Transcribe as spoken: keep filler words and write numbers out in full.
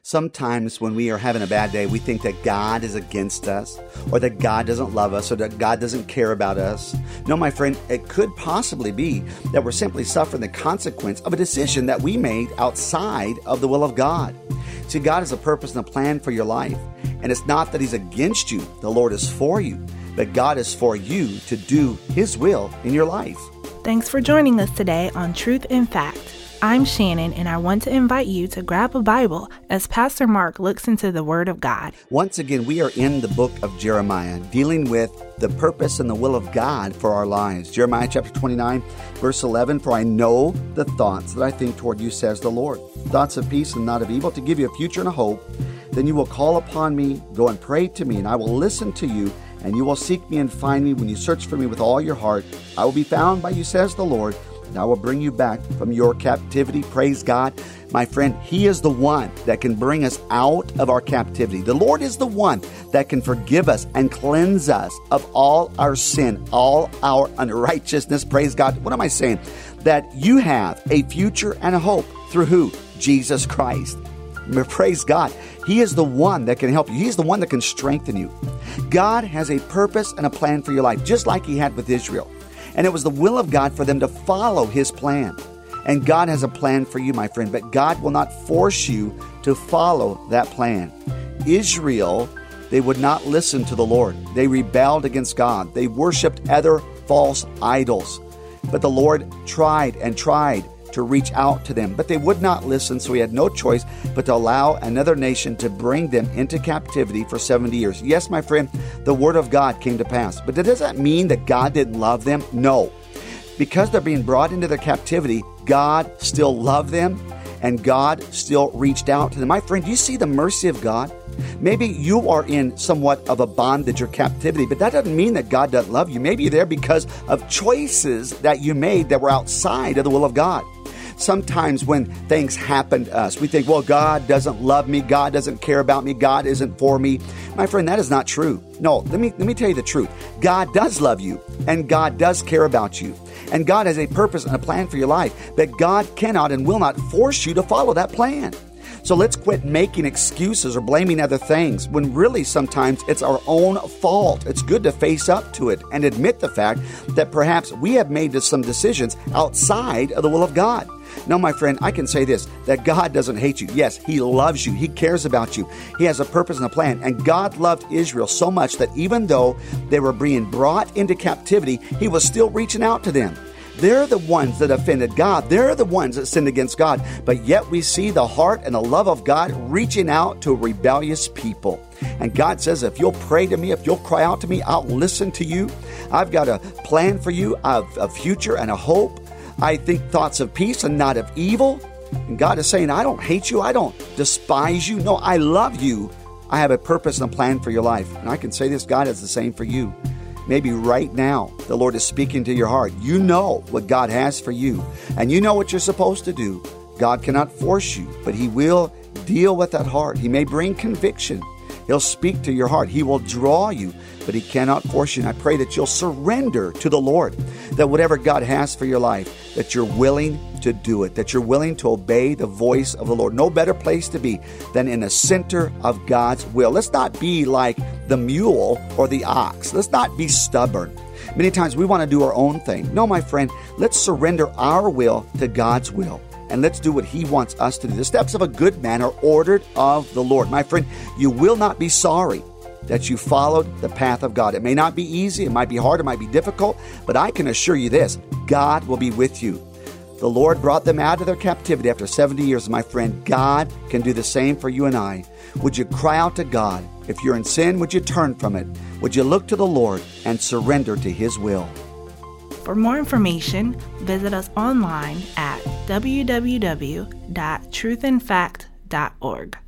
Sometimes when we are having a bad day, we think that God is against us, or that God doesn't love us, or that God doesn't care about us. No, my friend, it could possibly be that we're simply suffering the consequence of a decision that we made outside of the will of God. See, God has a purpose and a plan for your life, and it's not that He's against you. The Lord is for you, but God is for you to do His will in your life. Thanks for joining us today on Truth in Fact. I'm Shannon, and I want to invite you to grab a Bible as Pastor Mark looks into the Word of God. Once again, we are in the book of Jeremiah, dealing with the purpose and the will of God for our lives. Jeremiah chapter twenty-nine, verse eleven, "For I know the thoughts that I think toward you, says the Lord, thoughts of peace and not of evil, to give you a future and a hope. Then you will call upon me, go and pray to me, and I will listen to you, and you will seek me and find me when you search for me with all your heart. I will be found by you, says the Lord, and I will bring you back from your captivity." Praise God. My friend, He is the one that can bring us out of our captivity. The Lord is the one that can forgive us and cleanse us of all our sin, all our unrighteousness. Praise God. What am I saying? That you have a future and a hope through who? Jesus Christ. Praise God. He is the one that can help you. He's the one that can strengthen you. God has a purpose and a plan for your life, just like He had with Israel. And it was the will of God for them to follow His plan. And God has a plan for you, my friend, but God will not force you to follow that plan. Israel, they would not listen to the Lord. They rebelled against God. They worshiped other false idols. But the Lord tried and tried to reach out to them, but they would not listen, so He had no choice but to allow another nation to bring them into captivity for seventy years. Yes, my friend, the Word of God came to pass, but does that mean that God didn't love them? No. Because they're being brought into their captivity, God still loved them, and God still reached out to them. My friend, do you see the mercy of God? Maybe you are in somewhat of a bondage or captivity, but that doesn't mean that God doesn't love you. Maybe you're there because of choices that you made that were outside of the will of God. Sometimes when things happen to us, we think, well, God doesn't love me. God doesn't care about me. God isn't for me. My friend, that is not true. No, let me, let me tell you the truth. God does love you, and God does care about you. And God has a purpose and a plan for your life, but God cannot and will not force you to follow that plan. So let's quit making excuses or blaming other things when really sometimes it's our own fault. It's good to face up to it and admit the fact that perhaps we have made some decisions outside of the will of God. No, my friend, I can say this, that God doesn't hate you. Yes, He loves you. He cares about you. He has a purpose and a plan. And God loved Israel so much that even though they were being brought into captivity, He was still reaching out to them. They're the ones that offended God. They're the ones that sinned against God. But yet we see the heart and the love of God reaching out to a rebellious people. And God says, if you'll pray to me, if you'll cry out to me, I'll listen to you. I've got a plan for you, a, a future and a hope. I think thoughts of peace and not of evil. And God is saying, I don't hate you. I don't despise you. No, I love you. I have a purpose and a plan for your life. And I can say this, God has the same for you. Maybe right now, the Lord is speaking to your heart. You know what God has for you, and you know what you're supposed to do. God cannot force you, but He will deal with that heart. He may bring conviction. He'll speak to your heart. He will draw you, but He cannot force you. And I pray that you'll surrender to the Lord, that whatever God has for your life, that you're willing to do it, that you're willing to obey the voice of the Lord. No better place to be than in the center of God's will. Let's not be like the mule or the ox. Let's not be stubborn. Many times we want to do our own thing. No, my friend, let's surrender our will to God's will. And let's do what He wants us to do. The steps of a good man are ordered of the Lord. My friend, you will not be sorry that you followed the path of God. It may not be easy. It might be hard. It might be difficult. But I can assure you this, God will be with you. The Lord brought them out of their captivity after seventy years. My friend, God can do the same for you and I. Would you cry out to God? If you're in sin, would you turn from it? Would you look to the Lord and surrender to His will? For more information, visit us online at w w w dot truth in fact dot org.